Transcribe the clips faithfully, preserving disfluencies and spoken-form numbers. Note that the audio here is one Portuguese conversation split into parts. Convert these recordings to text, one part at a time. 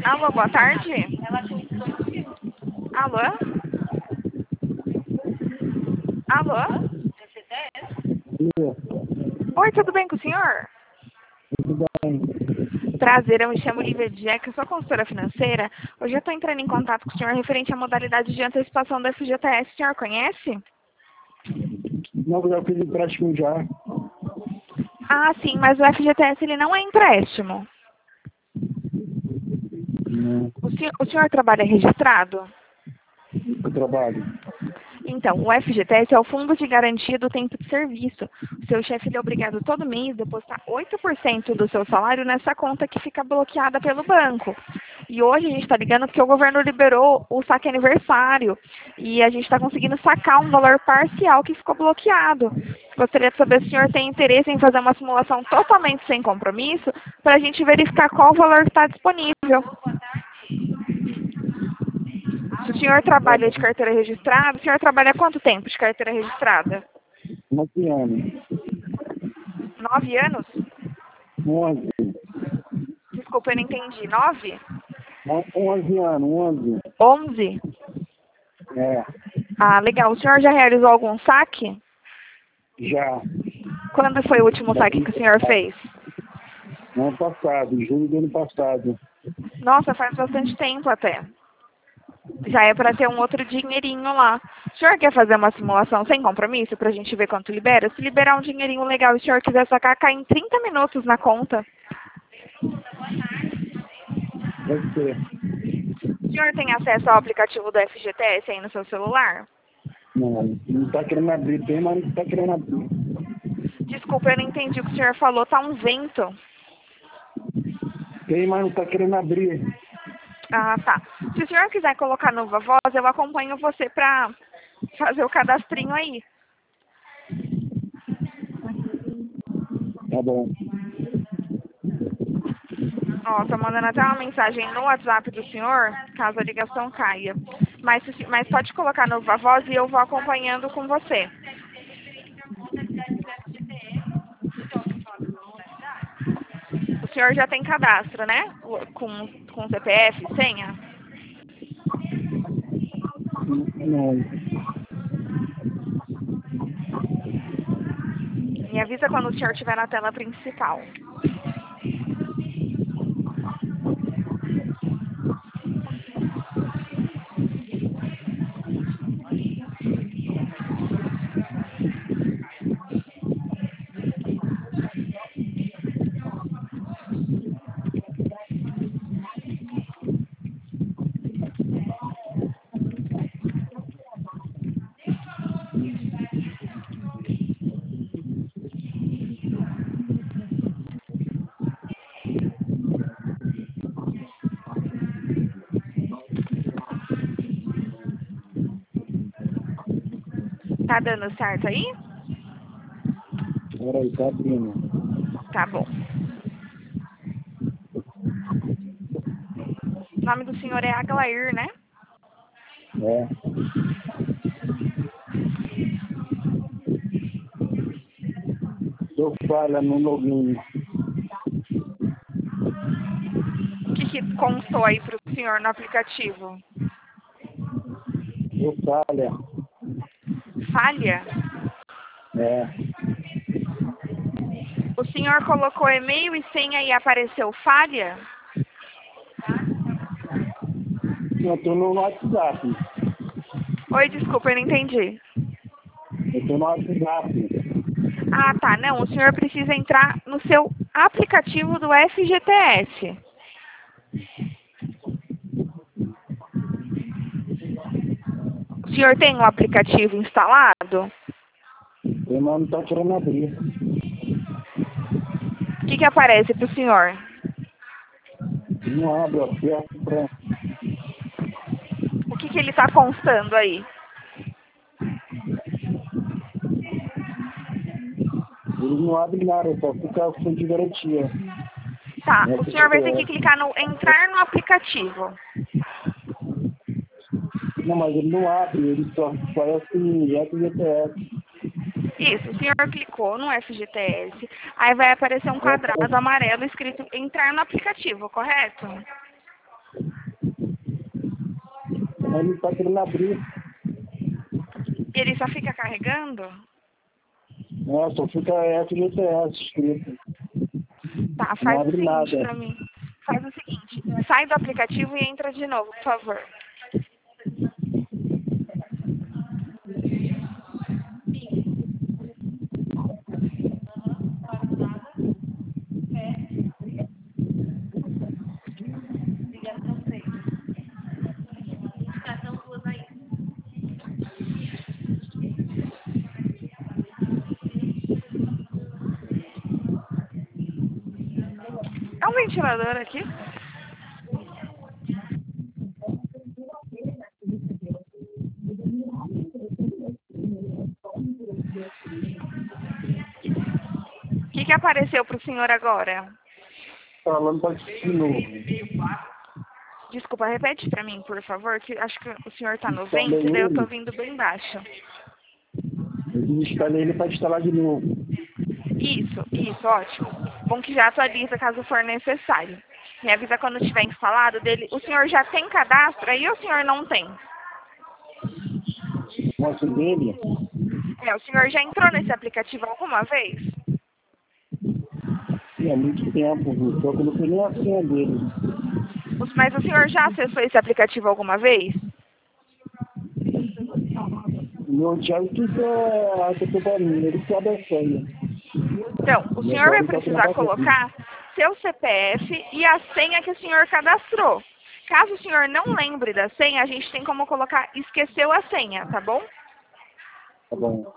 Alô, boa tarde. Alô? Alô? Oi, tudo bem com o senhor? Tudo bem. Prazer, eu me chamo Lívia Jack, eu sou consultora financeira. Hoje eu estou entrando em contato com o senhor referente à modalidade de antecipação do F G T S. O senhor conhece? Não, eu já fiz empréstimo já. Ah, sim, mas o F G T S ele não é empréstimo. Não, O senhor, o senhor trabalha registrado? eu trabalho. Então, o F G T S é o Fundo de Garantia do Tempo de Serviço. O seu chefe ele é obrigado todo mês a depositar oito por cento do seu salário nessa conta que fica bloqueada pelo banco. E hoje a gente está ligando porque o governo liberou o saque aniversário e a gente está conseguindo sacar um valor parcial que ficou bloqueado. Gostaria de saber se o senhor tem interesse em fazer uma simulação totalmente sem compromisso para a gente verificar qual o valor que está disponível. Se o senhor trabalha de carteira registrada, o senhor trabalha há quanto tempo de carteira registrada? Nove anos. Nove anos? Onze. Desculpa, eu não entendi. Nove? Onze anos, onze. Onze? É, Ah, legal. O senhor já realizou algum saque? já. Quando foi o último saque que o senhor fez? No ano passado, em julho do ano passado. Nossa, faz bastante tempo até. Já é para ter um outro dinheirinho lá. O senhor quer fazer uma simulação sem compromisso para a gente ver quanto libera? Se liberar um dinheirinho legal e o senhor quiser sacar, cai em trinta minutos na conta. Pode ser. O senhor tem acesso ao aplicativo do F G T S aí no seu celular? Não, não tá querendo abrir, tem, mas não tá querendo abrir. Desculpa, eu não entendi o que o senhor falou. Tá um vento. Tem, mas não tá querendo abrir. Ah, tá. Se o senhor quiser colocar no Voz, eu acompanho você pra fazer o cadastrinho aí. Tá bom. Ó, tô mandando até uma mensagem no WhatsApp do senhor, caso a ligação caia. Mas, se- mas pode colocar no Voz e eu vou acompanhando com você. O senhor já tem cadastro, né? O- Com, com C P F, senha? Não. Me avisa quando o senhor estiver na tela principal. Tá dando certo aí? Peraí, tá abrindo. Tá bom. O nome do senhor é Aglair, né? É. Eu falha no login. O que, que constou aí pro senhor no aplicativo? Eu falha. Falha? É. O senhor colocou e-mail e senha e apareceu falha? Eu tô no WhatsApp. Oi, desculpa, eu não entendi. Eu tô no WhatsApp. Ah, tá. Não, o senhor precisa entrar no seu aplicativo do F G T S. O senhor tem o aplicativo instalado? Tem, mas não tá querendo abrir. O que, que aparece pro senhor? Não abre, ó. Aperto pra... O que, que ele tá constando aí? Ele não abre nada, só fica com de garantia. Tá, É o senhor vai ter que C P F. clicar no entrar no aplicativo. Não, mas ele não abre, ele só parece F G T S. Isso, o senhor clicou no F G T S, aí vai aparecer um É, quadrado amarelo escrito entrar no aplicativo, correto? Ele está querendo abrir. Ele só fica carregando? É, só fica F G T S escrito. Tá, Não faz o abre seguinte nada. pra mim. Faz o seguinte, sai do aplicativo e entra de novo, por favor. É um ventilador aqui? O que, que apareceu pro senhor agora? Falando para de novo. Desculpa, repete pra mim, por favor, que acho que o senhor tá no Instalei vento e daí eu tô ele. vindo bem baixo. Eu instalei ele para instalar de novo. Isso, isso, ótimo. Bom que já atualiza caso for necessário. Me avisa quando tiver instalado dele. O senhor já tem cadastro aí ou o senhor não tem? Nossa, dele. É, o senhor já entrou nesse aplicativo alguma vez? Sim, há muito tempo, viu? Só que eu não sei nem a senha dele. Mas o senhor já acessou esse aplicativo alguma vez? O meu Thiago que é a categoria, ele que abre a senha. Então, o E senhor agora vai ele está querendo precisar fazer aqui. colocar seu C P F e a senha que o senhor cadastrou. Caso o senhor não lembre da senha, a gente tem como colocar esqueceu a senha, tá bom? Tá bom.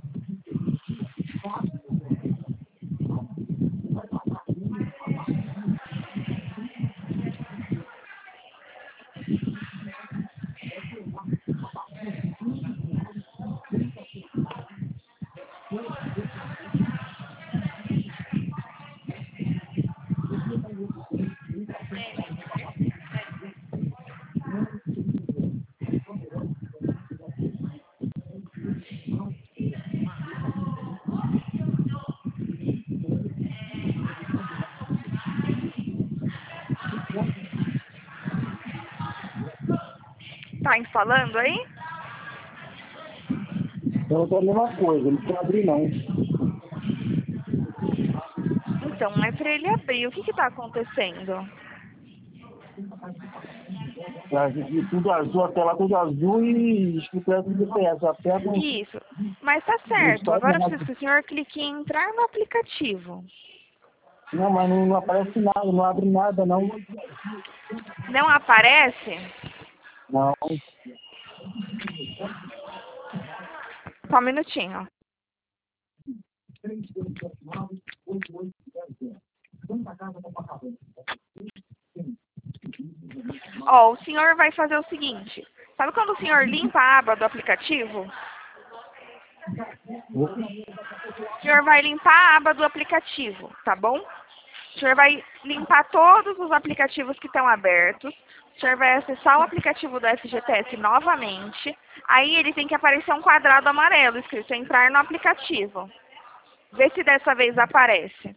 Tá instalando aí? Então é a mesma coisa, não quer abrir não. Então, é para ele abrir. O que que tá acontecendo? Tá, e tudo azul, a tela tudo azul e escrito F G T S. Aperta um Isso. Mas tá não certo. está Agora eu preciso nada. que o senhor clique em entrar no aplicativo. Não, mas não, não aparece nada, não abre nada não. Não aparece? Não. Só um minutinho. Ó, o senhor vai fazer o seguinte. Sabe quando o senhor limpa a aba do aplicativo? O senhor vai limpar a aba do aplicativo, tá bom? O senhor vai limpar todos os aplicativos que estão abertos. O senhor vai acessar o aplicativo do F G T S novamente. Aí ele tem que aparecer um quadrado amarelo escrito entrar no aplicativo. Vê se dessa vez aparece.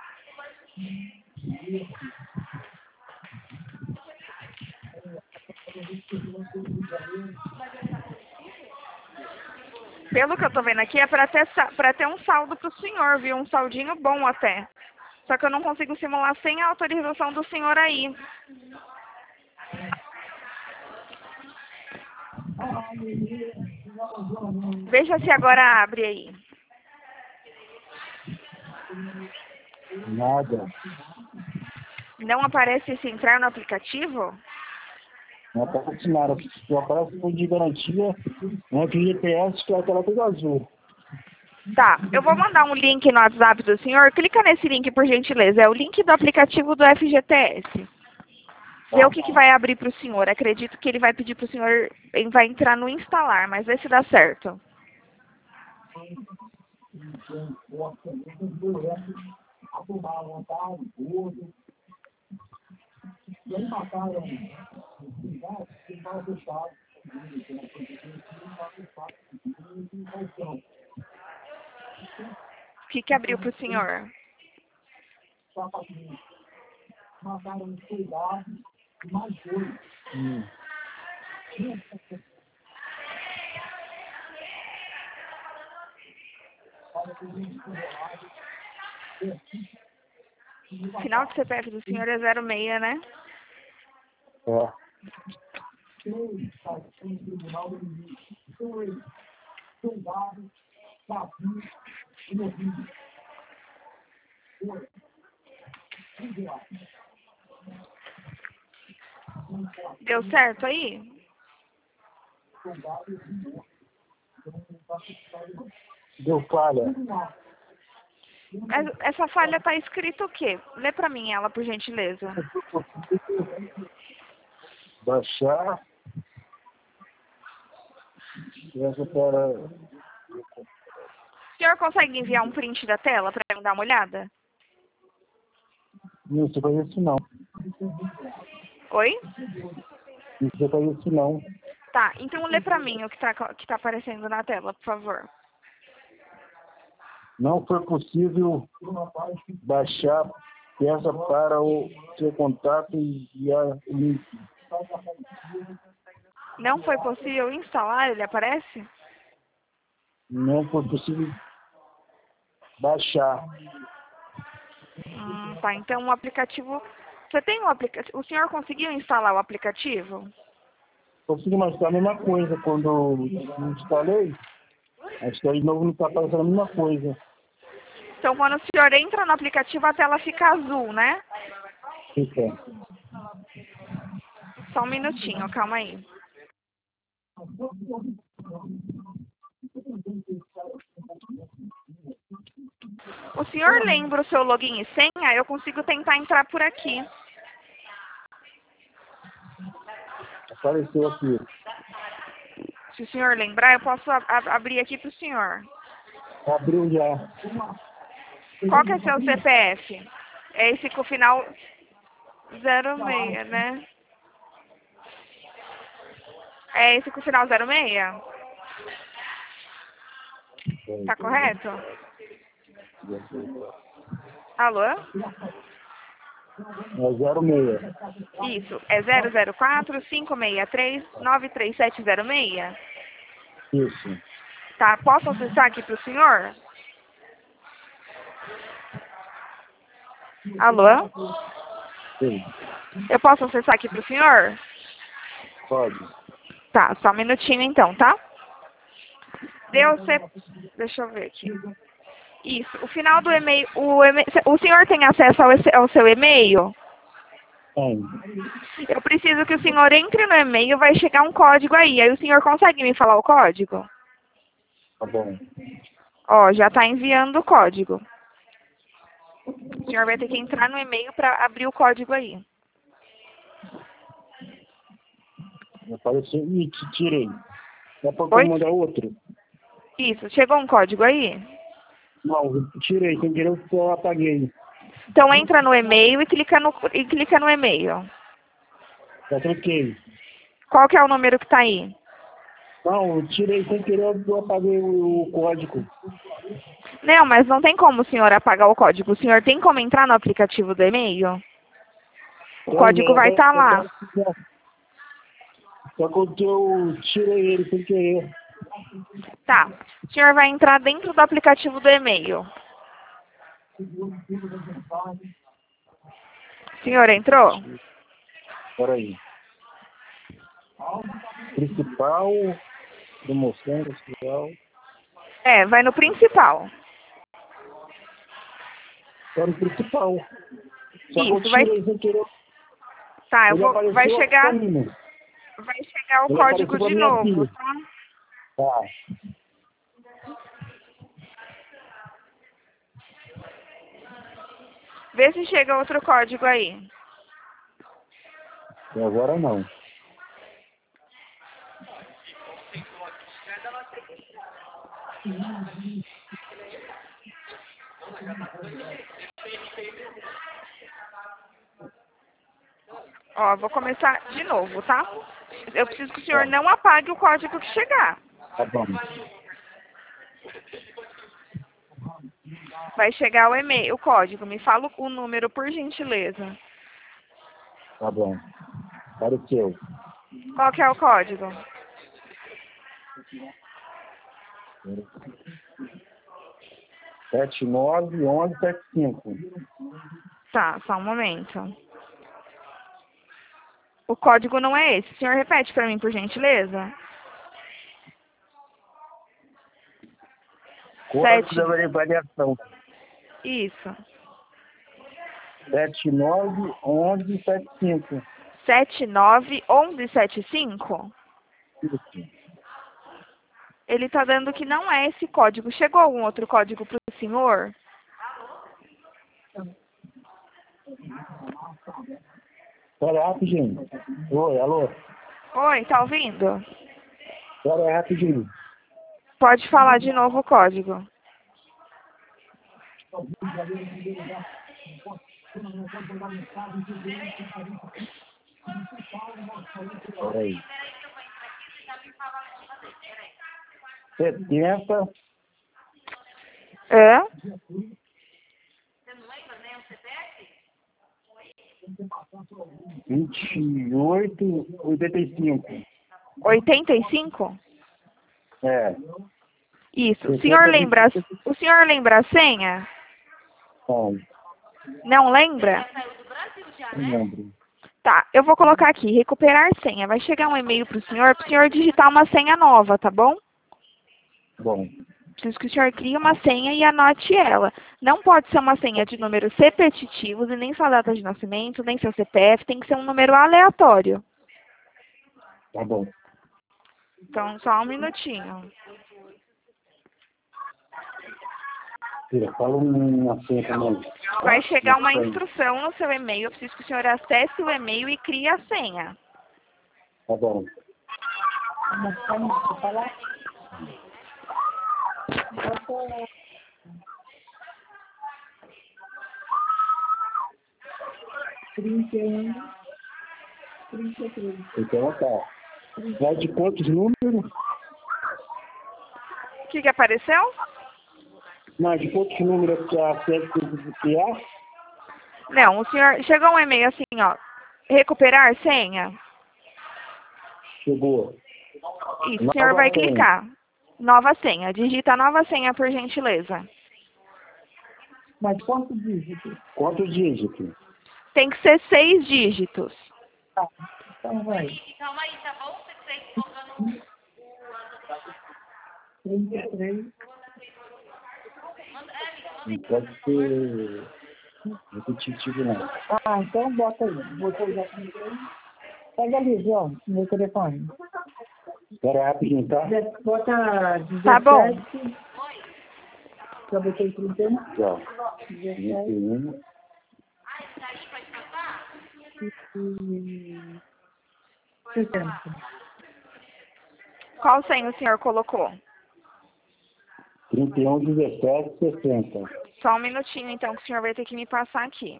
Pelo que eu tô vendo aqui, é para ter, para ter um saldo pro senhor, viu? Um saldinho bom até. Só que eu não consigo simular sem a autorização do senhor aí. Veja se agora abre aí. Nada. Não aparece esse entrar no aplicativo? Não aparece nada. Só aparece fundo de garantia, um F G T S que é a tela tudo azul. Tá, eu vou mandar um link no WhatsApp do senhor. Clica nesse link, por gentileza. É o link do aplicativo do F G T S. Vê o que, que vai abrir para o senhor. Acredito que ele vai pedir para o senhor, ele vai entrar no instalar, mas vê se dá certo. O que, que abriu para o senhor? Hum. Final do C P F do senhor é zero seis, né? É. Deu certo aí? Deu falha. Mas essa falha tá escrito o quê? Lê pra mim ela, por gentileza. Baixar. Essa para... O senhor consegue enviar um print da tela pra eu dar uma olhada? Não, isso é isso não. Oi? Isso é isso não. Tá, então lê pra mim o que tá, que tá aparecendo na tela, por favor. Não foi possível baixar peça para o seu contato e enviar o link. Não foi possível instalar, ele aparece? Não foi possível baixar. Hum, tá, então o aplicativo... Você tem um aplicativo... O senhor conseguiu instalar o aplicativo? Consegui, mas está a mesma coisa. Quando eu instalei, acho que aí de novo não está aparecendo a mesma coisa. Então, quando o senhor entra no aplicativo, a tela fica azul, né? Fica. Só um minutinho, calma aí. O senhor lembra o seu login e senha? Eu consigo tentar entrar por aqui. Apareceu aqui. Se o senhor lembrar, eu posso ab abrir aqui para o senhor. Abriu já. Qual que é seu C P F? É esse com o final zero seis, né? É esse com o final zero seis? Tá correto? Alô? É zero seis. Isso. É zero zero quatro, cinco seis três, nove três sete zero seis? Isso. Tá, posso acessar aqui para o senhor? Alô? Sim. Eu posso acessar aqui para o senhor? Pode. Tá, só um minutinho então, tá? Deu C... Deixa eu ver aqui. Isso, o final do e-mail... O, e-mail, o senhor tem acesso ao, ao seu e-mail? Tem. Eu preciso que o senhor entre no e-mail, vai chegar um código aí. Aí o senhor consegue me falar o código? Tá bom. Ó, já tá enviando o código. O senhor vai ter que entrar no e-mail para abrir o código aí. Apareceu. Ih, te tirei. Dá pra Oi? mandar outro? Isso, chegou um código aí? Não, eu tirei. Sem querer eu apaguei. Então entra no e-mail e clica no, e clica no e-mail. Já troquei. Qual que é o número que tá aí? Não, eu tirei sem querer, eu apaguei o, o código. Não, mas não tem como o senhor apagar o código. O senhor tem como entrar no aplicativo do e-mail? O Então, código vai estar lá. Só que eu tirei ele sem querer. Tá. O senhor vai entrar dentro do aplicativo do e-mail. O senhor entrou? Peraí. Principal, promoção, principal. É, vai no principal. Era o principal. Só que eu Isso, vai... tirei sem querer. Tá, eu Ele vou... vai apareceu chegar... pra mim. Vai chegar o Ele código apareceu pra de minha novo, filha. tá? Tá. Vê se chega outro código aí. E agora não. Ó, vou começar de novo, tá? Eu preciso que o senhor Tá, não apague o código que chegar. tá bom. Vai chegar o e-mail, o código. Me fala o número, por gentileza. Tá bom. Apareceu. Qual que é o código? sete nove um um sete cinco. Tá, só um momento. O código não é esse. O senhor repete para mim, por gentileza? Código Sete. da variação. Isso. sete nove um um sete cinco. sete nove um um sete cinco? Isso. Ele tá dando que não é esse código. Chegou algum outro código para o senhor? Espera aí rapidinho. Oi, alô? Oi, tá ouvindo? Espera aí rapidinho. Pode falar de novo o código. Espera aí. setenta. Hã? vinte e oito, oitenta e cinco. oitenta e cinco? É. Isso. O senhor lembra, o senhor lembra a senha? Bom, Não lembra? não lembro. Tá, eu vou colocar aqui, recuperar senha. Vai chegar um e-mail para o senhor, para o senhor digitar uma senha nova, tá bom? Bom, Preciso que o senhor crie uma senha e anote ela. Não pode ser uma senha de números repetitivos e nem sua data de nascimento, nem seu C P F. Tem que ser um número aleatório. tá bom. Então, só um minutinho. Filha, fala uma senha também. Vai chegar uma instrução no seu e-mail. Eu preciso que o senhor acesse o e-mail e crie a senha. Tá bom. trinta e um, trinta e três. Então tá. Vai de quantos números? O que que apareceu? Não, de quantos números que a série tem que é? Não, o senhor... Chegou um e-mail assim, ó. Recuperar senha? Chegou. Isso, o senhor vai clicar. Nova senha. Digita a nova senha, por gentileza. Mas quantos dígitos? Quantos dígitos? Tem que ser seis dígitos. Tá. Então vai. trinta e três. Não pode ser repetitivo, não. Ah, então bota aí. Botou já trinta e três. Pega ali, João, meu telefone. Espera aí rapidinho, tá? Bota dezessete. Tá bom. Já botei trinta e um. Ó, trinta e dezessete. um. E... sessenta. Qual senha o senhor colocou? trinta e um, dezessete, sessenta. Só um minutinho, então, que o senhor vai ter que me passar aqui.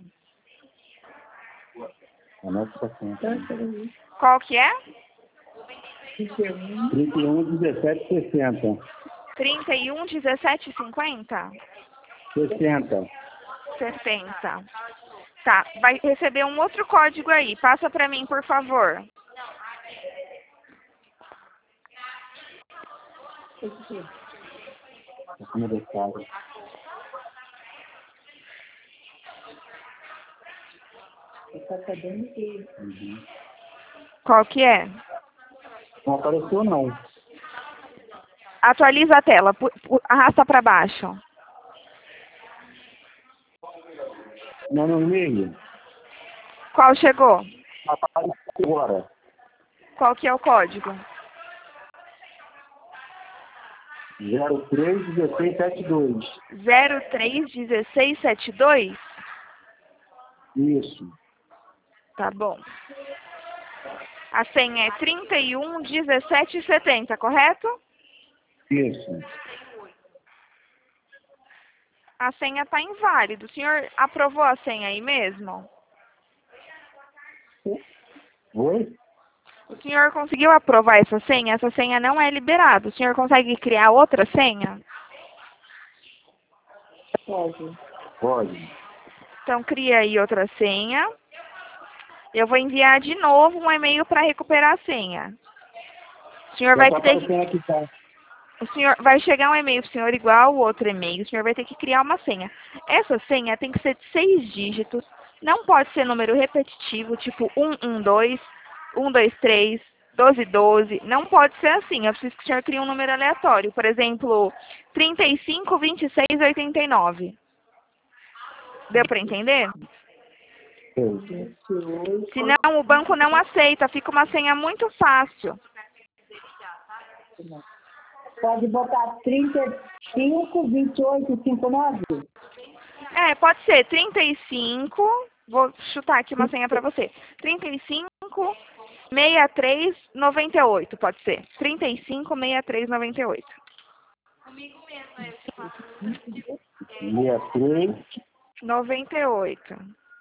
Anota essa conta. Qual que é? trinta e um. trinta e um, dezessete, sessenta. trinta e um, dezessete, cinquenta? sessenta. sessenta. Tá, vai receber um outro código aí. Passa pra mim, por favor. Como detalhe. Uhum. Qual que é? Não apareceu, não. Atualiza a tela. pu- pu- Arrasta pra baixo. Não, no e-mail. Qual chegou? Apareceu agora. Qual que é o código? zero três, dezesseis, setenta e dois. zero três um seis sete dois? Isso. Tá bom. A senha é trinta e um, dezessete, setenta, correto? Isso. A senha está inválida. O senhor aprovou a senha aí mesmo? Oi? O senhor conseguiu aprovar essa senha? Essa senha não é liberada. O senhor consegue criar outra senha? Pode. Pode. Então, cria aí outra senha. Eu vou enviar de novo um e-mail para recuperar a senha. O senhor Já vai tá ter aparecendo aqui, tá? O senhor vai chegar um e-mail para o senhor igual o outro e-mail. O senhor vai ter que criar uma senha. Essa senha tem que ser de seis dígitos. Não pode ser número repetitivo, tipo um um dois, um dois três, doze doze. Não pode ser assim. Eu preciso que o senhor crie um número aleatório. Por exemplo, trinta e cinco, vinte e seis, oitenta e nove. Deu para entender? Senão o banco não aceita. Fica uma senha muito fácil. Pode botar trinta e cinco, vinte e oito, cinquenta e nove? É, pode ser trinta e cinco, vou chutar aqui uma senha para você. trinta e cinco, sessenta e três, noventa e oito, pode ser. trinta e cinco, sessenta e três, noventa e oito. sessenta e três. noventa e oito.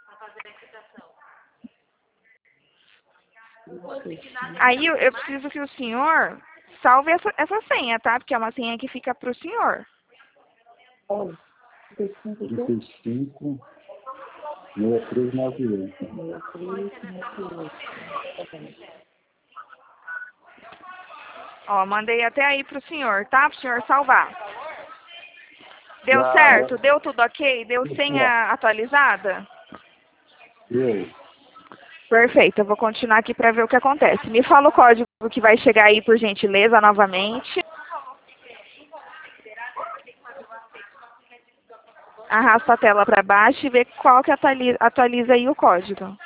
Aí eu, eu preciso que o senhor salve essa, essa senha, tá? Porque é uma senha que fica pro senhor. trinta e cinco, sessenta e três, noventa e oito. Ó, mandei até aí pro senhor, tá? Pro senhor salvar. Deu Já. certo? Deu tudo ok? Deu senha atualizada? Eu. Perfeito, eu vou continuar aqui para ver o que acontece. Me fala o código que vai chegar aí, por gentileza, novamente. Arrasta a tela para baixo e vê qual que atualiza, atualiza aí o código.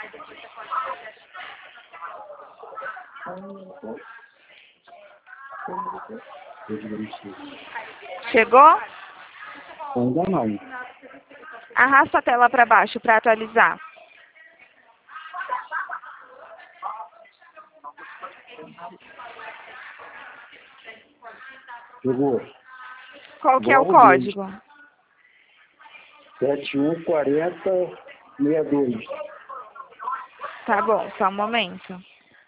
Chegou? Ainda não. Arrasta a tela para baixo para atualizar. Chegou. Qual que é o Bom, código? sete um quarenta, sessenta e dois. Tá bom, só um momento.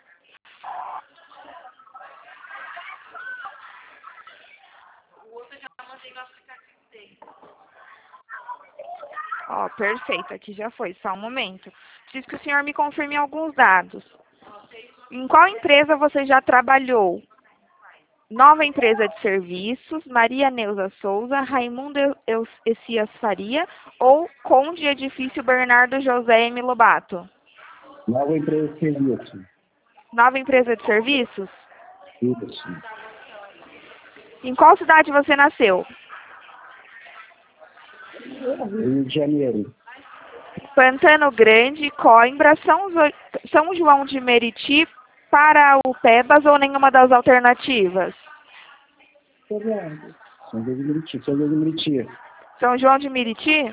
Ó, perfeito, aqui já foi, só um momento. Preciso que o senhor me confirme alguns dados. Em qual empresa você já trabalhou? Nova Empresa de Serviços, Maria Neuza Souza, Raimundo Eu- Essias Faria ou Conde Edifício Bernardo José M. Lobato? Nova empresa de serviço. Nova Empresa de Serviços? Isso. Em qual cidade você nasceu? Rio de Janeiro. Pantano Grande, Coimbra, São, Zo- São João de Meriti, Paraupebas ou nenhuma das alternativas? São João de Meriti. São João de Meriti. São João de Meriti?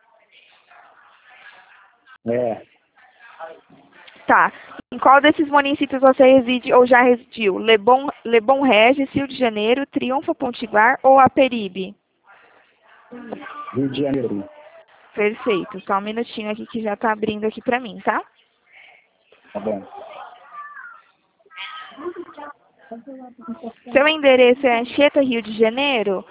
É. Tá. Em qual desses municípios você reside ou já residiu? Lebon, Lebon Regis, Rio de Janeiro, Triunfo, Potiguar ou Aperibe? Rio de Janeiro. Perfeito. Só um minutinho aqui que já tá abrindo aqui pra mim, tá? Tá bom. Seu endereço é Anchieta, Rio de Janeiro?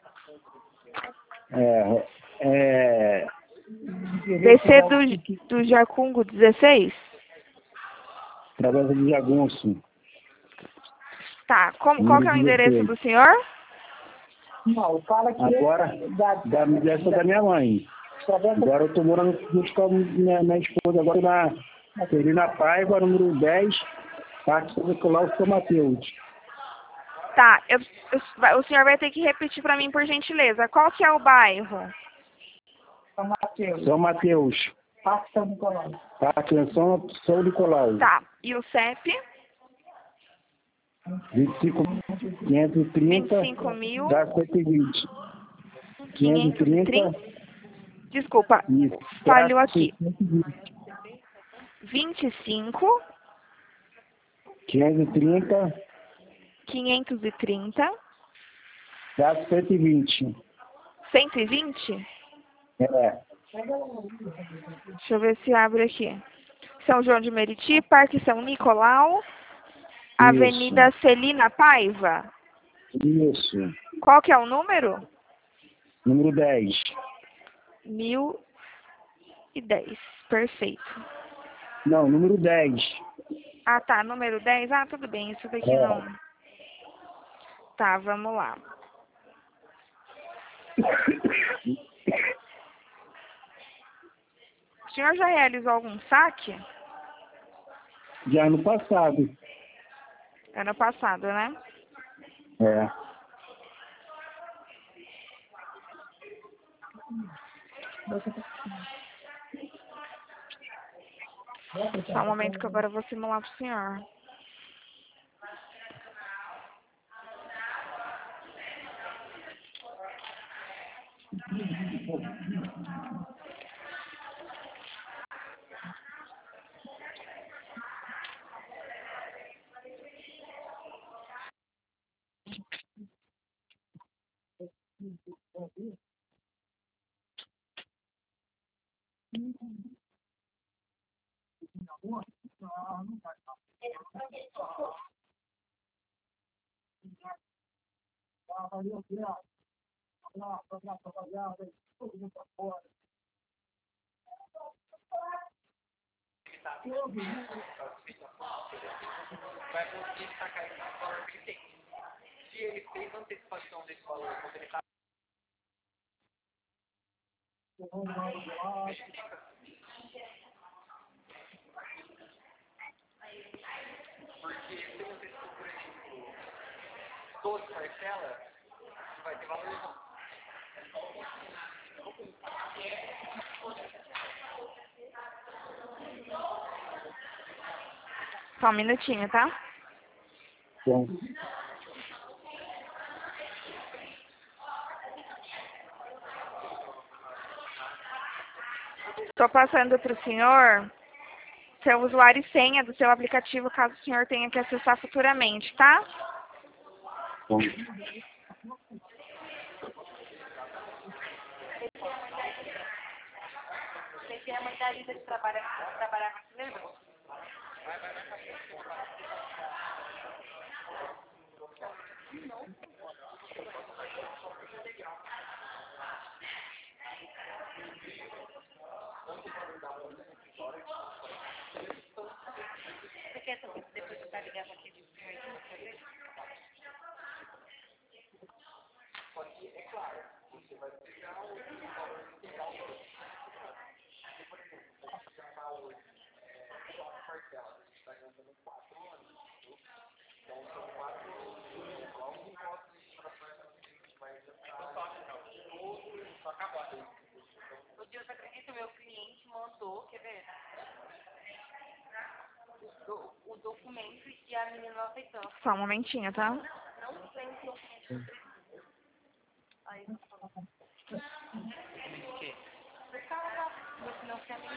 É. É. D C do, do Jacungo dezesseis? Travessa de Jagunço. Tá. Como, qual que é o endereço do senhor? Não, fala que Agora, da, da, dessa da minha mãe. Agora eu tô morando junto com a minha, minha esposa, agora na Serina Paiva, número dez, Parque São Nicolau, São Mateus. Tá. Eu, eu, o senhor vai ter que repetir pra mim, por gentileza. Qual que é o bairro? São Mateus. São Mateus. Parque São Nicolau. Parque São, São Nicolau. Tá. E o C E P? vinte e cinco mil quinhentos e trinta. vinte e cinco mil Dá cento e vinte. quinhentos e trinta. Desculpa, Isso. falhou aqui. cento e vinte. vinte e cinco, quinhentos e trinta. quinhentos e trinta, Dá cento e vinte. cento e vinte? É. Deixa eu ver se abre aqui. São João de Meriti, Parque São Nicolau, Avenida Celina Paiva. Isso. Qual que é o número? Número dez. Mil e dez. Perfeito. Não, número dez. Ah, tá. Número dez. Ah, tudo bem. Isso daqui É. não. Tá, vamos lá. O senhor já realizou algum saque? Já ano passado. Ano passado, né? É. Só um momento que agora eu vou simular pro senhor. Vai conseguir sacar esse valor que ele tem. Se ele fez antecipação desse valor, quando ele está. Porque se ele antecipou, por exemplo, doze parcelas, vai ter valor não. Só um minutinho, tá? Bom. Estou passando para o senhor seu usuário e senha do seu aplicativo, caso o senhor tenha que acessar futuramente, tá? Bom. Você tem a mãe da Lisa que trabalha, trabalha com você, lembra? Você quer saber se depois você vai ligar para aquele senhor aqui pra saber? É claro, você vai pegar o valor integral. Por exemplo, você já está hoje, é, quatro parcelas, você está ganhando quatro anos. Então, são quatro anos, logo em volta de parcelas, vai gastar todo, só acabado. O Deus acredita, meu cliente mandou, quer ver? O, o documento e a menina não aceitou. Só um momentinho, tá? Não tem o documento. Aí, O quê? por causa do financiamento.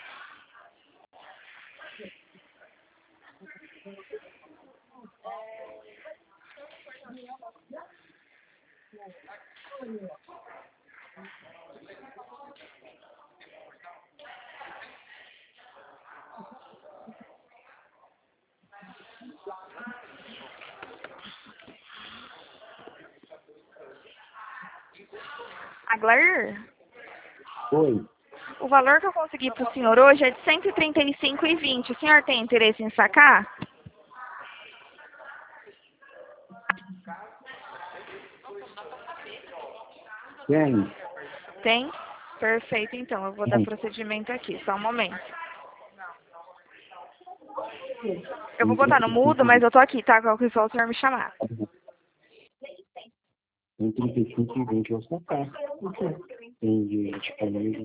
Aglair, Oi. o valor que eu consegui para o senhor hoje é de cento e trinta e cinco reais e vinte centavos. O senhor tem interesse em sacar? Tem. Tem? Perfeito, então. Eu vou dar procedimento aqui. Só um momento. Eu vou botar no mudo, mas eu tô aqui, tá? Qualquer coisa, o senhor me chamar. Tem trinta e cinco e vinte, eu vou sacar. Tem de disponível.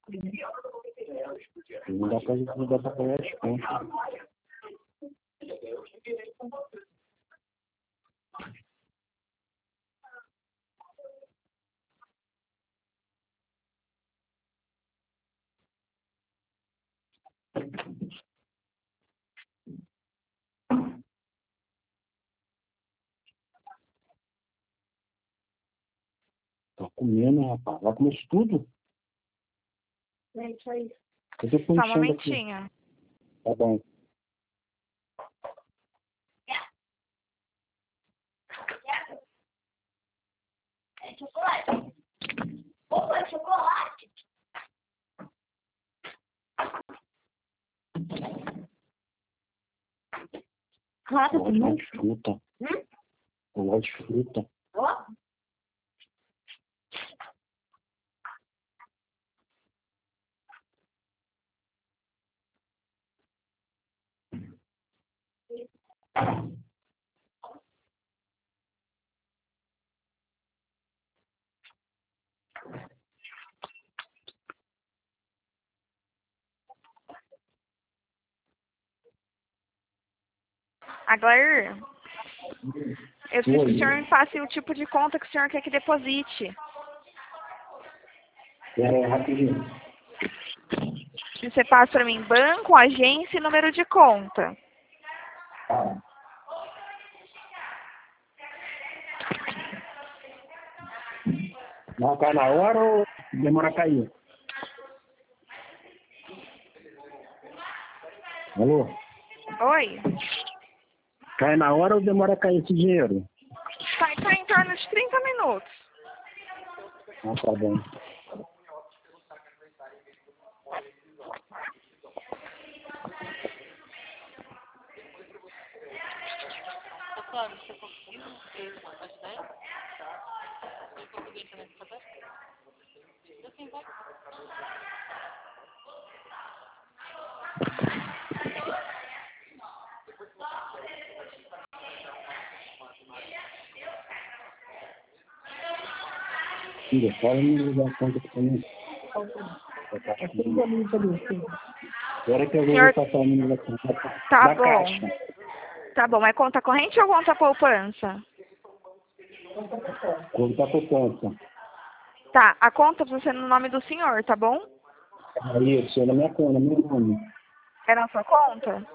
Não dá pra, não dá pra pagar as contas. Tá comendo, rapaz. Vai comer isso tudo? É isso aí. Eu tô Só um puxando aqui. momentinho. Tá bom. É chocolate. Opa, é chocolate. Rápido, gosto não? de fruta. Hum? Eu gosto de fruta. Ó. Aglair, eu preciso que o Oi. senhor me passe o tipo de conta que o senhor quer que deposite. Pera aí, rapidinho. Você passa para mim banco, agência e número de conta. Tá. Não cai na hora ou demora a cair? Alô? Oi? Cai na hora ou demora a cair esse dinheiro? Tá, tá em torno de trinta minutos. Ah, tá bom. Filha, fala o número da conta pra mim. É tudo ali, ali, sim. Agora que eu vou Senhor- passar o número da conta Tá da bom. caixa. Tá bom, mas conta corrente ou conta poupança? Conta poupança. Tá, a conta vai ser no nome do senhor, tá bom? É isso, é na minha conta, meu nome. É na sua conta?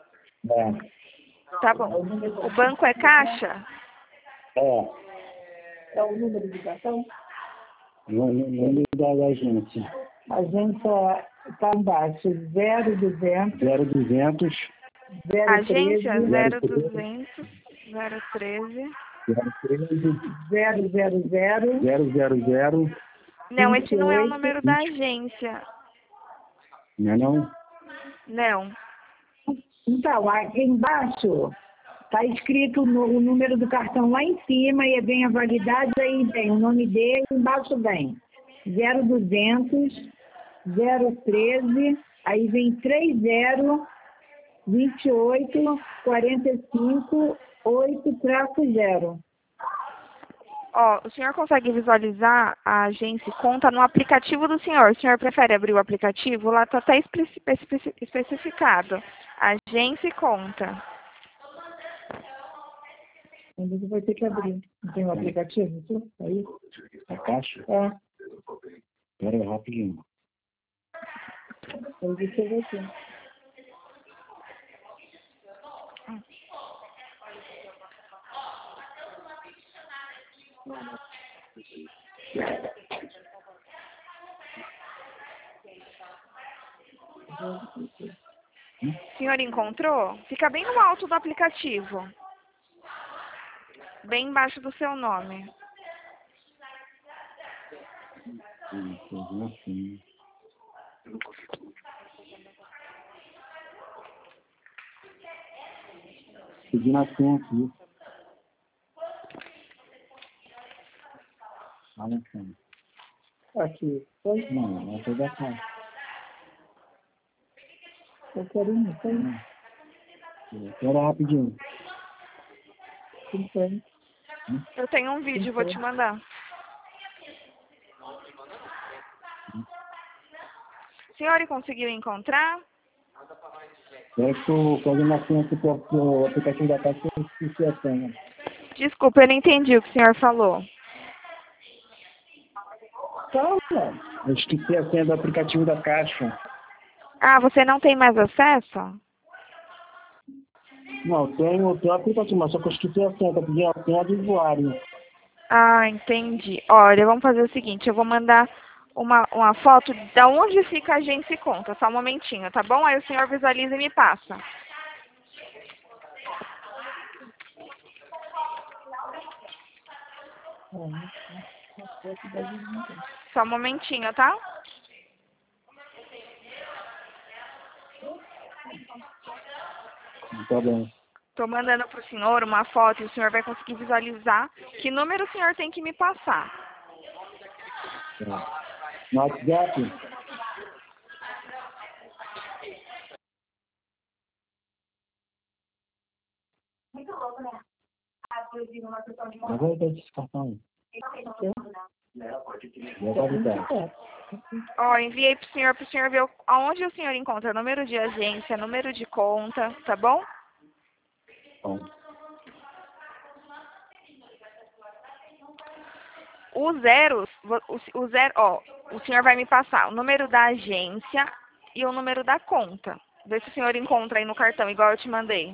É. Tá bom. O banco é caixa? É. É o número de cartão? No nome da, da agência. A gente está embaixo, zero duzentos, zero duzentos, zero Agência treze, zero duzentos, zero treze. zero treze, zero zero zero, zero zero zero. Não, esse não é o vinte e oito, número da agência. Não é não? Não. Então, aqui embaixo está escrito no- o número do cartão lá em cima e vem a validade, aí vem o nome dele, embaixo vem zero duzentos, zero treze, aí vem trinta, vinte e oito, quarenta e cinco, oito, traço zero. Ó, o senhor consegue visualizar a agência e conta no aplicativo do senhor. O senhor prefere abrir o aplicativo? Lá está até especi- especi- especificado. Agência e conta. Ainda você vai ter que abrir. Não tem o aplicativo? Isso? Aí? A caixa? É, Pera aí, rapidinho. aí você vai ter. O senhor encontrou? Fica bem no alto do aplicativo. Bem embaixo do seu nome. Sim, sim, assim. Seguindo a senha aqui. Olha assim. Aqui. Foi? Não, essa é da caixa. Eu quero ir, foi? Pera rapidinho. cinquenta. Eu tenho um vídeo, vou te mandar. O senhor conseguiu encontrar? Eu estou fazendo a senha aqui pro, pro aplicativo da caixa, eu esqueci a senha. Desculpa, eu não entendi o que o senhor falou. Calma. Eu esqueci a senha do aplicativo da caixa. Ah, você não tem mais acesso? Não, tenho, tenho aplicativo, mas só que eu esqueci a senha, tá pedindo a senha do usuário. Ah, entendi. Olha, vamos fazer o seguinte, eu vou mandar uma, uma foto de onde fica a agência e conta. Só um momentinho, tá bom? Aí o senhor visualiza e me passa. Só um momentinho, tá? Tá bom. Estou mandando para o senhor uma foto e o senhor vai conseguir visualizar que número o senhor tem que me passar. No WhatsApp? Eu vou dar esse cartão aí. Ó, enviei para o senhor, para o senhor ver aonde o senhor encontra número de agência, número de conta, tá bom? Bom. Os zeros, o, o zero, ó, o senhor vai me passar o número da agência e o número da conta. Vê se o senhor encontra aí no cartão, igual eu te mandei.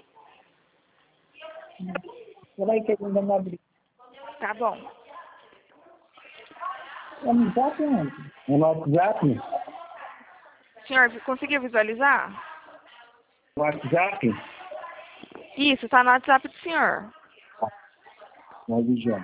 Peraí que eu ainda não abri. Tá bom. É no WhatsApp onde? No WhatsApp? Senhor, conseguiu visualizar? No WhatsApp? Isso, tá no WhatsApp do senhor. Nós vigiamos.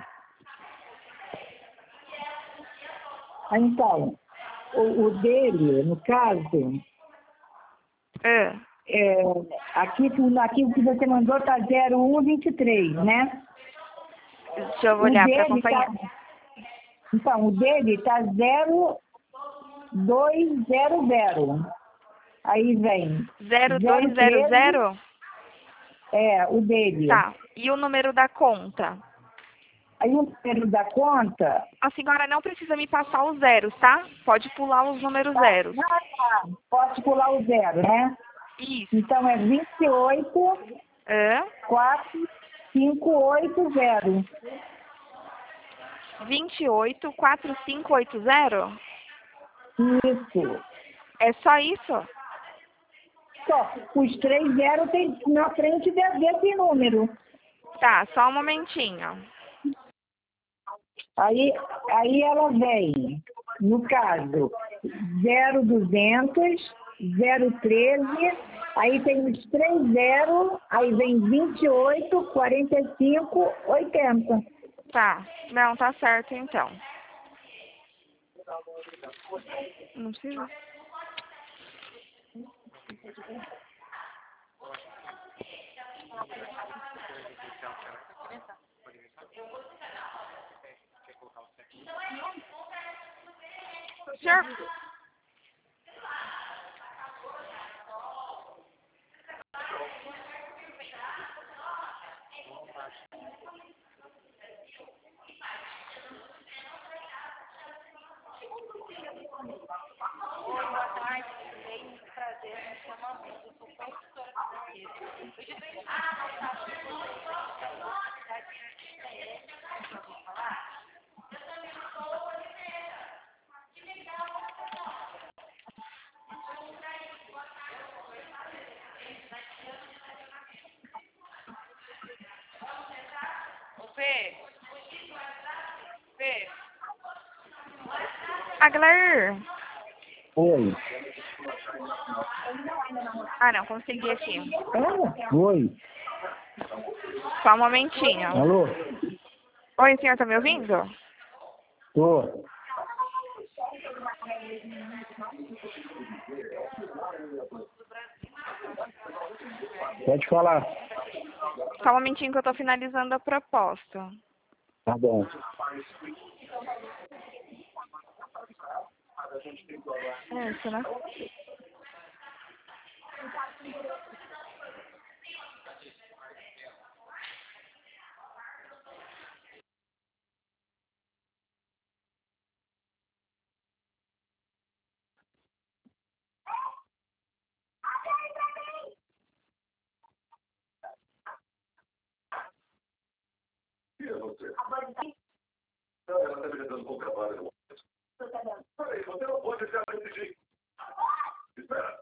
Ah, então, o, o dele, no caso, É. é, aqui, aqui o que você mandou tá zero um vinte e três, né? Deixa eu O olhar para dele acompanhar. tá, então, o dele tá zero dois zero zero. Aí vem zero dois zero zero? É, o dele. Tá. E o número da conta? Aí o número da conta... A senhora não precisa me passar os zeros, tá? Pode pular os números zeros. Ah, tá. Pode pular o zero, né? Isso. Então é vinte e oito, É. quatro, cinco, oito, zero. vinte e oito, quatro cinco oito zero? Isso. É só isso? Só, os três zeros tem na frente de- desse número. Tá, só um momentinho. Aí, aí ela vem, no caso, zero duzentos, zero treze, aí tem os três zeros, aí vem vinte e oito, quarenta e cinco, oitenta. Tá. Não, tá certo então. Não precisa. Senhor... Fê. Fê. Aglair. Oi. Ah, não, consegui aqui. Oi. Só um momentinho. Alô? Oi, o senhor tá me ouvindo? Tô. Pode falar. Só um momentinho que eu tô finalizando a proposta. Tá bom. É isso, né? Ela está me dando bom trabalho. Peraí, você não pode ficar desse jeito. Espera.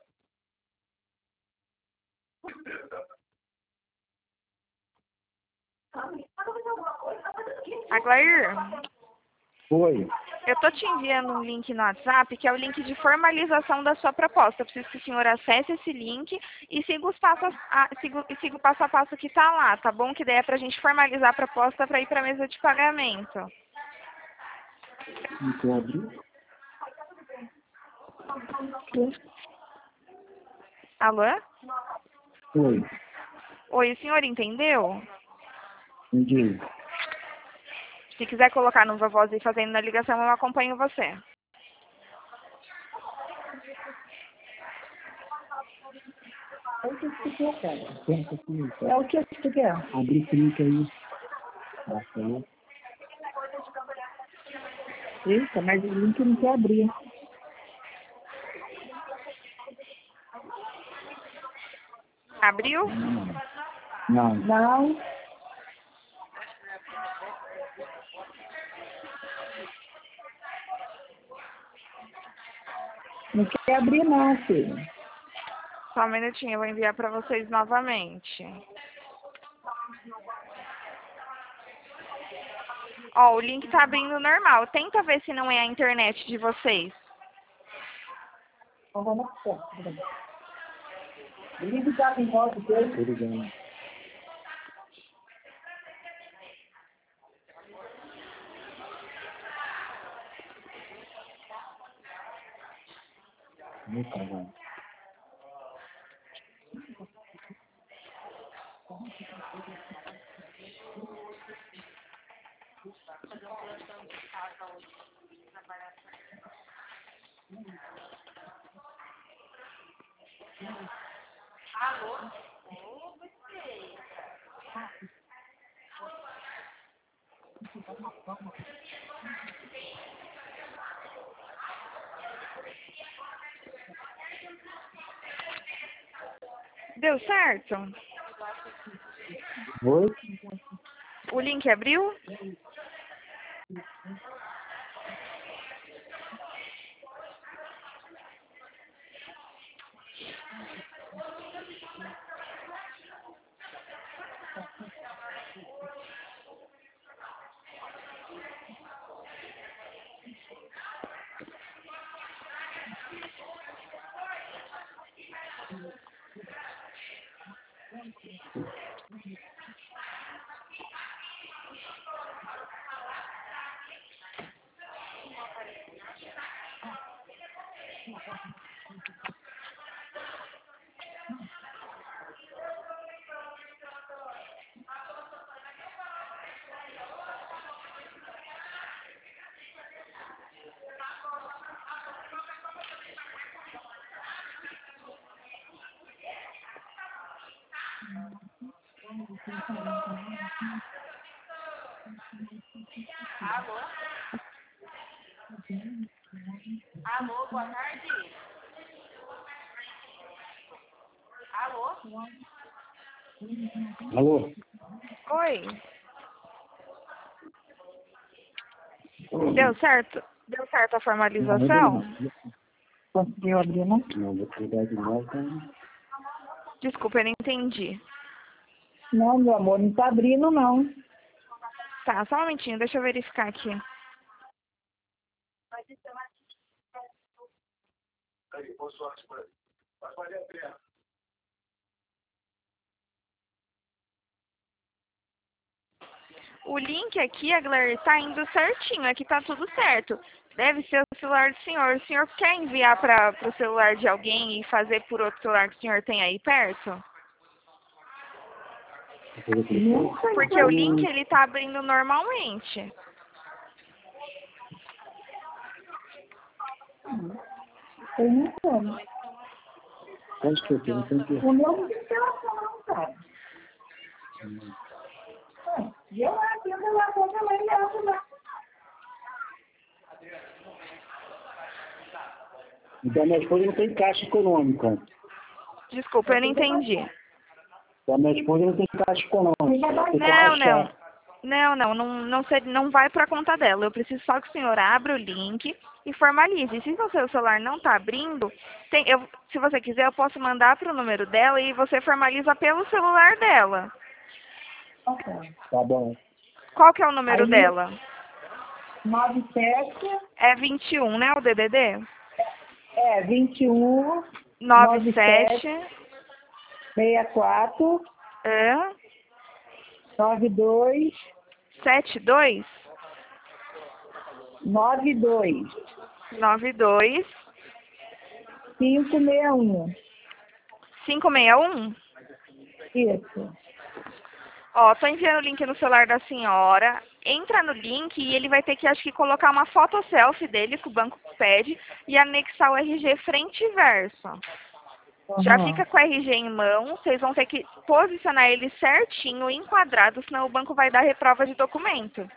Aglair, Oi. eu tô te enviando um link no WhatsApp, que é o link de formalização da sua proposta. Eu preciso que o senhor acesse esse link e siga, os passos, a, siga, siga o passo a passo que tá lá, tá bom? Que daí é pra gente formalizar a proposta para ir pra mesa de pagamento. Não abrir? Alô? Oi. Oi, o senhor entendeu? Entendi. Se quiser colocar no voz e fazendo na ligação, eu acompanho você. É o que você quer, cara. É o que você quer. Abre clique aí. Basta aí. Eita, mas o link não quer abrir. Abriu? Não. Não. Não quer abrir não, filho. Só um minutinho, eu vou enviar para vocês novamente. Ó, o link tá abrindo normal. Tenta ver se não é a internet de vocês. Então vamos lá. O link tá em volta dele. Tô ligando. Muito cagado. Deu certo? Oi? O link abriu? Alô? Alô, boa tarde. Alô? Alô? Oi. Deu certo? Deu certo a formalização? Conseguiu abrir, não? Não, vou pegar de novo. Então... Desculpa, eu não entendi. Não, meu amor, não tá abrindo, não. Tá, só um momentinho, deixa eu verificar aqui. Aí, boa sorte para ele. Vai valer a pena. O link aqui, Aglair, tá indo certinho, aqui tá tudo certo. Deve ser o celular do senhor. O senhor quer enviar para o celular de alguém e fazer por outro celular que o senhor tem aí perto? Porque o link, ele tá abrindo normalmente. Eu não como. Onde que eu tenho? Tem que... O meu não tem telefone, não, cara. Hum. E eu atendo lá, quando ela ia lá. Então, minha esposa não tem caixa econômica. Desculpa, eu não entendi. Então, minha esposa não tem caixa econômica. Tem Não, caixa... não. Não, não, não, não, sei, não vai para a conta dela. Eu preciso só que o senhor abra o link e formalize. Se o seu celular não está abrindo, tem, eu, se você quiser, eu posso mandar para o número dela e você formaliza pelo celular dela. Tá bom. Qual que é o número Aí, dela? nove sete É vinte e um, né, o D D D? É, vinte e um, nove sete sessenta e quatro, é, nove dois, sete dois nove dois, nove dois cinco seis um. cinco seis um. Isso. Ó, tô enviando o link no celular da senhora. Entra no link e ele vai ter que, acho que, colocar uma foto selfie dele, que o banco pede, e anexar o R G frente e verso. Já Uhum. fica com o R G em mão, vocês vão ter que posicionar ele certinho, enquadrado, senão o banco vai dar reprova de documento.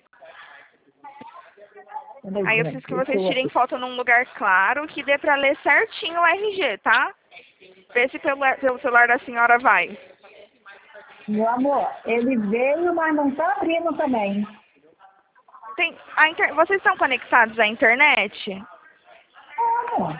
Aí eu preciso que vocês tirem foto num lugar claro, que dê pra ler certinho o R G, tá? Vê se pelo, pelo celular da senhora vai. Meu amor, ele veio, mas não está abrindo também. Tem, a inter... Vocês estão conectados à internet? Como?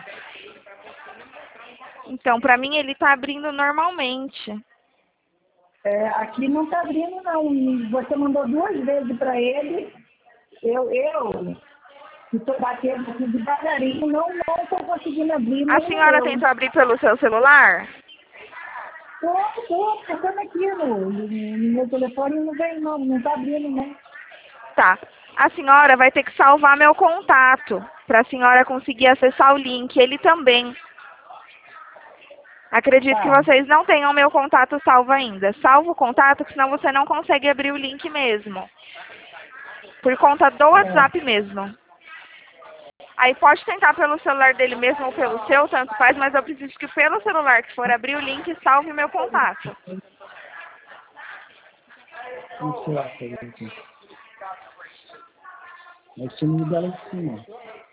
Então, pra mim ele tá abrindo normalmente. É, aqui não está abrindo, não. Você mandou duas vezes para ele. Eu, eu que estou batendo aqui devagarinho, não estou conseguindo abrir. A senhora eu. tentou abrir pelo seu celular? Estou, estou passando aqui no, no, no meu telefone e não vem, não. Não está abrindo, não. Tá. A senhora vai ter que salvar meu contato, pra senhora conseguir acessar o link. Ele também. Acredito Tá. que vocês não tenham meu contato salvo ainda. Salva o contato, que senão você não consegue abrir o link mesmo. Por conta do WhatsApp mesmo. Aí pode tentar pelo celular dele mesmo ou pelo seu, tanto faz, mas eu preciso que pelo celular que for abrir o link, salve meu contato. Isso lá, peraí aqui. Vai ser no dela em cima.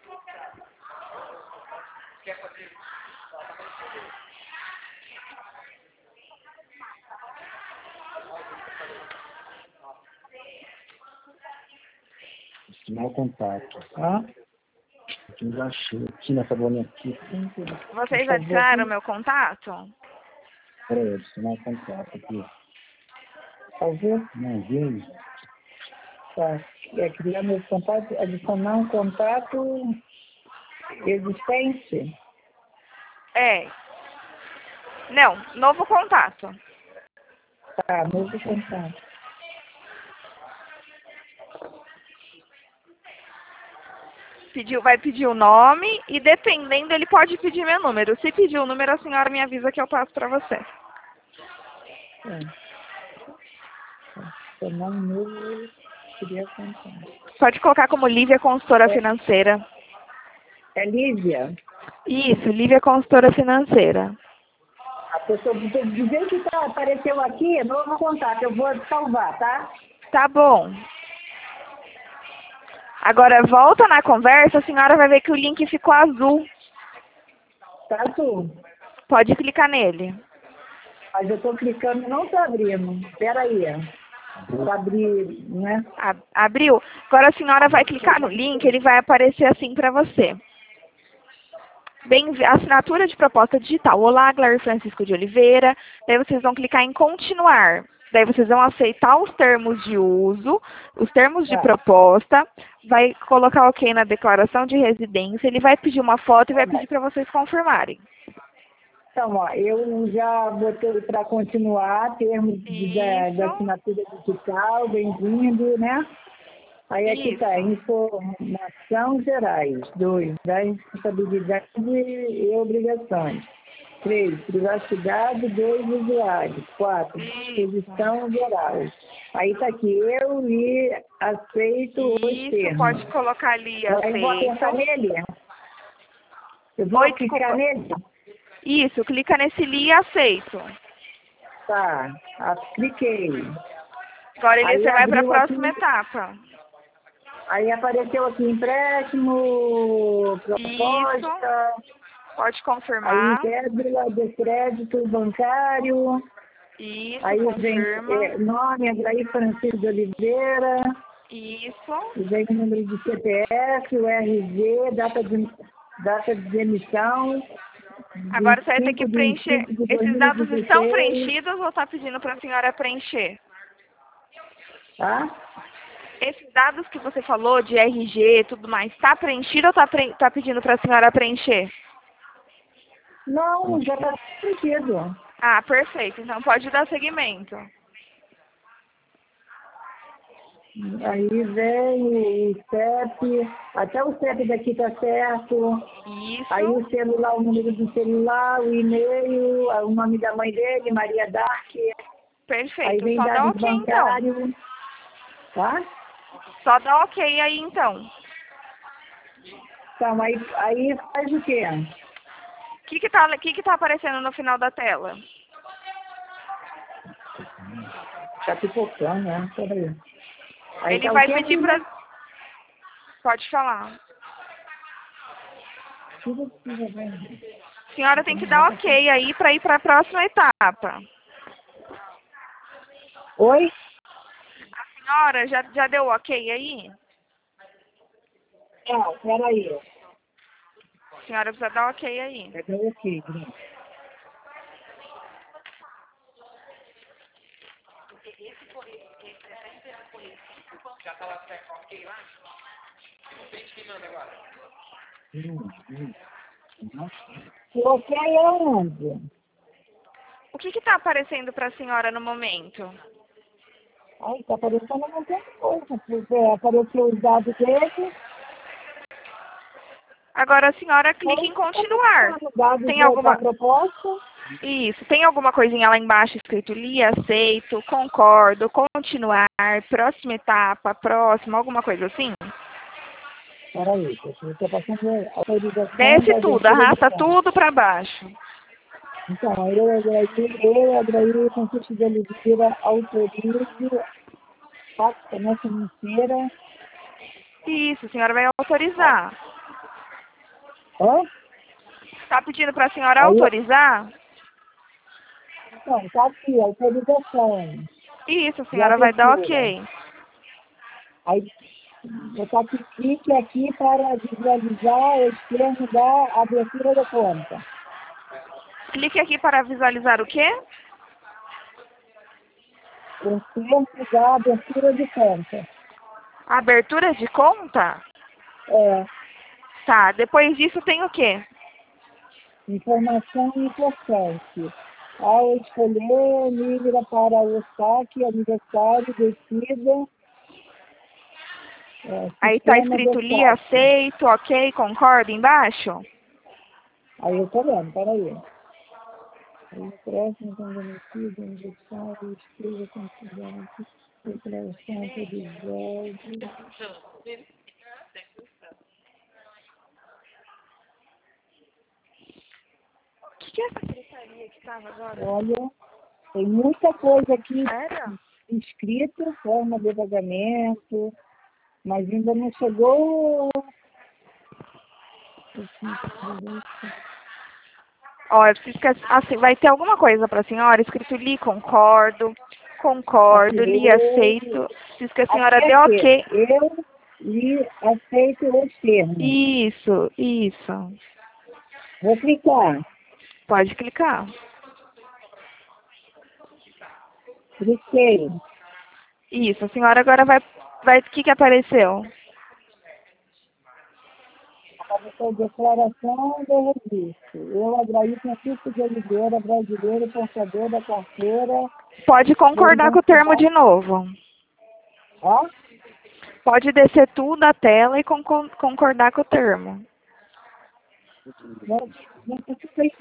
Assinar o contato. Ah? Aqui eu já achei. Aqui nessa bolinha aqui. Vocês adicionaram meu contato? Peraí, assinar o contato aqui. Fazer? Não, veio. Tá. É criar meu contato, adicionar um contato existente. É. Não, novo contato. Tá, novo contato. Pediu, vai pedir o nome e dependendo ele pode pedir meu número. Se pedir o número, a senhora me avisa que eu passo para você. É. Adicionar um novo, criar contato. Pode colocar como Lívia Consultora Financeira. É Lívia? Isso, Lívia Consultora Financeira. A pessoa, do jeito que tá, apareceu aqui, é novo contato. Eu vou salvar, tá? Tá bom. Agora volta na conversa, a senhora vai ver que o link ficou azul. Tá azul. Pode clicar nele. Mas eu tô clicando e não tá abrindo. Espera aí. Pra abrir, né? A- Abriu? Agora a senhora vai clicar no link, ele vai aparecer assim para você. Bem, assinatura de proposta digital. Olá, Claire Francisco de Oliveira. Daí vocês vão clicar em continuar. Daí vocês vão aceitar os termos de uso, os termos de Tá. proposta, vai colocar ok na declaração de residência, ele vai pedir uma foto e vai pedir para vocês confirmarem. Então, ó, eu já botei para continuar, termos de, da, Isso. da assinatura digital, bem-vindo, né? Aí aqui Isso. está, informação gerais. Dois, da responsabilidade e obrigações. Três, privacidade dos usuários. Quatro, disposição geral. Aí está aqui, eu e aceito os Isso, termos. pode colocar ali Aí eu vou apertar aceito. nele? Eu vou Oi, clicar desculpa. nele? Isso, clica nesse li e aceito. Tá, ah, cliquei. Agora ele, Aí você vai para a abriu próxima aqui. etapa. Aí apareceu aqui empréstimo, proposta, Pode aí confirmar. cédula de crédito bancário, Isso, aí vem confirma. é, nome, Agraí Francisco de Oliveira, Isso. e vem o número de C P F, o R G, data de, data de emissão. Agora você vai ter que vinte e cinco preencher. de Esses dados estão 2016, preenchidos ou está pedindo para a senhora preencher? tá? Esses dados que você falou de R G e tudo mais, está preenchido ou está pre... tá pedindo para a senhora preencher? Não, já está preenchido. Ah, perfeito. Então pode dar seguimento. Aí vem o C E P, até o C E P daqui está certo. Isso. Aí o celular, o número do celular, o e-mail, o nome da mãe dele, Maria Dark. Perfeito. Aí vem Só dá dados ok, então. bancários, tá? Só dá ok aí, então. Então, aí, aí faz o quê? O que que tá, que que tá aparecendo no final da tela? Tá pipocando, né? Peraí. Aí Ele tá o vai quê, pedir filha? pra... Pode falar. Tudo que já vai. A senhora tem que dar ok aí para ir para a próxima etapa. Oi? A senhora já, já deu ok aí? Não, peraí. A senhora precisa dar ok aí. Cadê o quê, Bruno? Já tá lá certo, ok lá? Não tem de quem manda agora. Ok aonde? O que está aparecendo para a senhora no momento? Ai, tá aparecendo um monte de coisa. Porque apareceu os dados dele. Agora a senhora clica em continuar. Os dados Tem da- alguma... da proposta. Isso. Tem alguma coisinha lá embaixo escrito li, aceito, concordo, continuar, próxima etapa, próxima, alguma coisa assim? Peraí, eu estou passando a autorização. Desce da tudo, abertura arrasta de conta. tudo para baixo. Então, aí eu agraí, eu agraí com custo de Oliveira, autorizo, pacta na financeira. Isso, a senhora vai autorizar. Hã? Está pedindo para a senhora Aí, autorizar? então, tá aqui, autorização. Isso, a E senhora vai dar abertura. ok. Aí, botar aqui, clique aqui para visualizar o externo da abertura da conta. Clique aqui para visualizar o quê? O externo da abertura de conta. Abertura de conta? É, Tá, depois disso tem o quê? informação importante. Ao escolher, migra para o saque, aniversário, decida. É, Aí está sistema escrito do li, saque. aceito, ok, concordo embaixo? Aí eu tô vendo, peraí. Aí próximo, então, vencido, aniversário, escreva, considere, declaração autorizada. O que, que é essa secretaria que estava agora? Olha, tem muita coisa aqui Era? escrita, forma de pagamento, mas ainda não chegou. Ó, eu preciso que, assim, vai ter alguma coisa para a senhora escrito li, concordo, concordo, li, aceito. Preciso que a senhora Aqui dê é ok. que eu li, aceito os termos. Isso, isso. Vou clicar. Pode clicar. Cliquei. Isso, a senhora agora vai... vai o que, que apareceu? Apareceu declaração de registro. Eu, Agraí Francisco de Oliveira, brasileiro, portador da carteira. Pode concordar com o termo de novo. Ó, Pode descer tudo a tela e con concordar com o termo. não, não sei.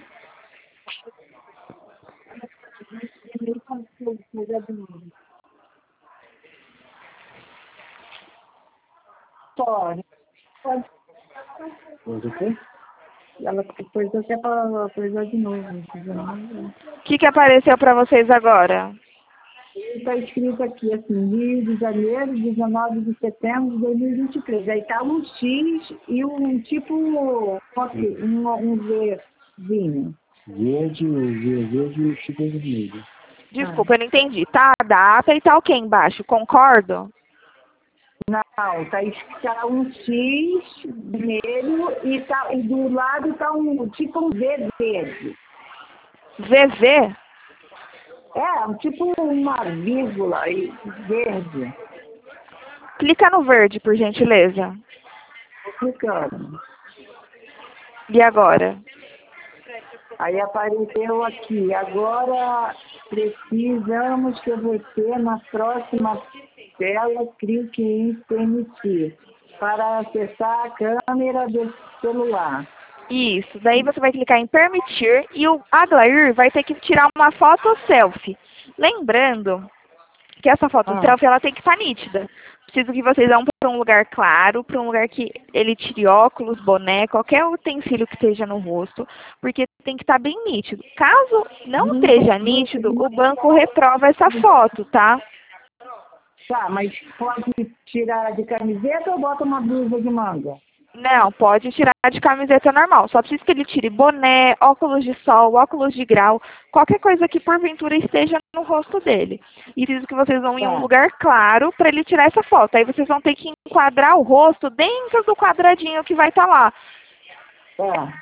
Pode. Pode. Pode o quê? Ela depois eu quero coisa de novo. O que, que apareceu para vocês agora? Está escrito aqui, assim, Rio de Janeiro, dezenove de setembro de dois mil e vinte e três. Aí está um X e um tipo, um, um Vzinho. Verde, o V verde e o Chico vermelho. Desculpa, eu não entendi. Tá a data e tá o que embaixo? Concordo? Não, está escrito um X vermelho e, tá, e do lado está um tipo um V verde. V V? É, um tipo uma vírgula aí, verde. Clica no verde, por gentileza. Tô clicando. E agora? Aí apareceu aqui, agora precisamos que você na próxima tela clique em permitir para acessar a câmera do celular. Isso. Daí você vai clicar em permitir e o Aglair vai ter que tirar uma foto selfie. Lembrando que essa foto Ah. selfie ela tem que estar nítida. Preciso que vocês vão para um lugar claro, para um lugar que ele tire óculos, boné, qualquer utensílio que esteja no rosto, porque tem que estar bem nítido. Caso não esteja nítido, o banco reprova essa foto, tá? Tá, mas pode tirar de camiseta ou bota uma blusa de manga? Não, pode tirar de camiseta normal. Só preciso que ele tire boné, óculos de sol, óculos de grau, qualquer coisa que porventura esteja no rosto dele. E preciso que vocês vão em um Tá. lugar claro para ele tirar essa foto. Aí vocês vão ter que enquadrar o rosto dentro do quadradinho que vai estar lá. Tá.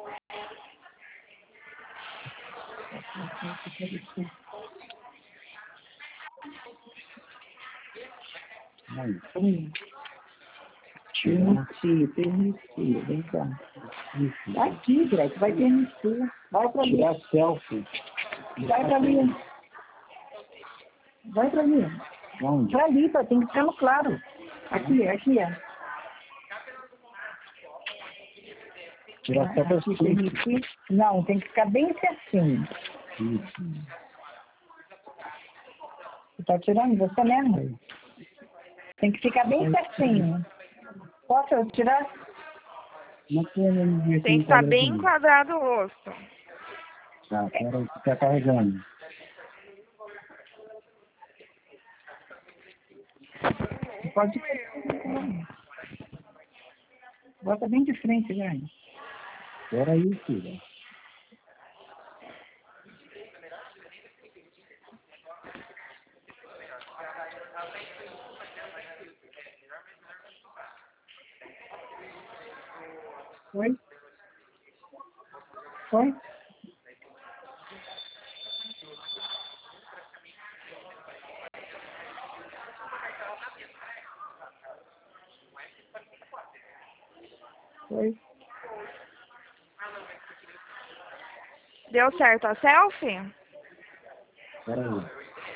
Aí. Hum. Permitir, permitir, vem cá. Aqui, Greg, vai permitir. Vai pra ali. Tirar selfie. Vai pra ali. Vai pra ali. Onde? Pra ali, tá, tem que ficar no claro. Aqui, aqui, é. Tirar selfie Aqui, assim. permitir. Não, tem que ficar bem certinho. Isso. Você tá tirando você mesmo? Tem que ficar bem certinho. Posso eu tirar? Não tem nem ver Tem que estar bem enquadrado. enquadrado o rosto. Tá, peraí, tá carregando. Pode. Bota bem de frente, né? Peraí, filha. Foi? Foi? Foi? Deu certo a selfie? Peraí.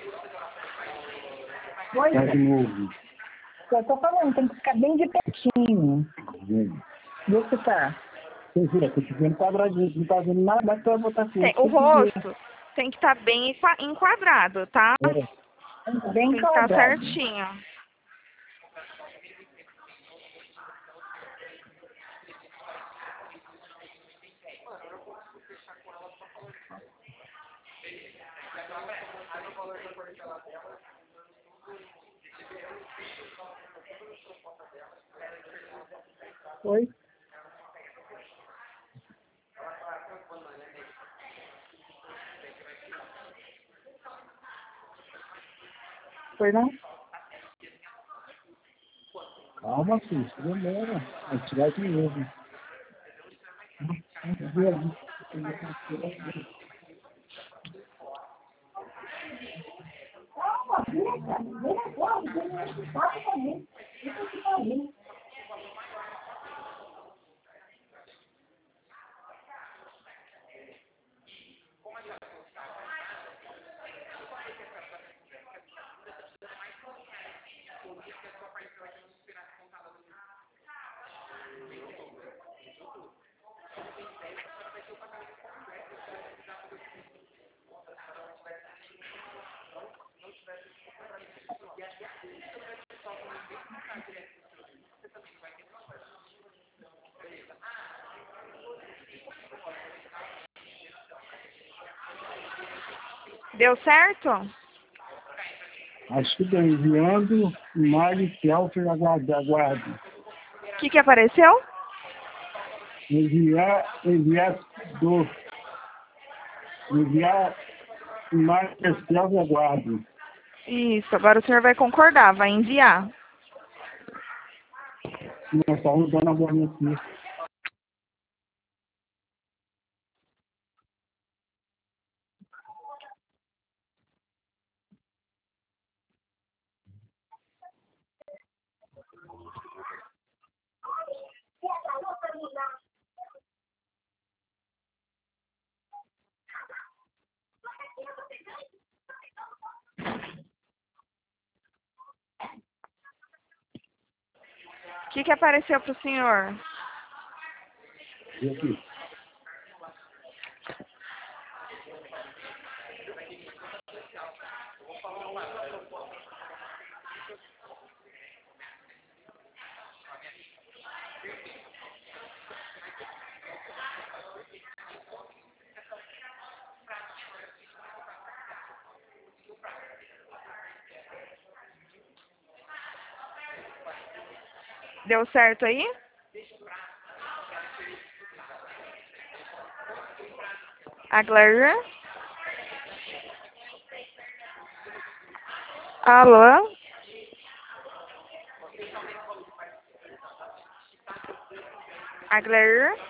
Foi? Tá de novo. Eu tô falando, tem que ficar bem de pertinho. Vem. Vê se tá. Você vira, tô te vendo quadradinho, não tá vendo nada, mas tu vai botar assim. Tem- o rosto tem que estar bem enqua- enquadrado, tá? Pera. Bem Tem que estar quadrado. certinho. Foi? Foi não? Calma, filho, isso demora. Vai tirar de novo. Vê ali. Deu certo? Acho que tô enviando imagem selfie, aguarde, aguarde. O que, que apareceu? Enviar, enviar do. Enviar imagem selfie, aguarde. Isso, agora o senhor vai concordar, vai enviar. Nós só rodando a bolinha aqui. O que, que apareceu para o senhor? E aqui? Deu certo aí? A Glória? Alô? A Glória?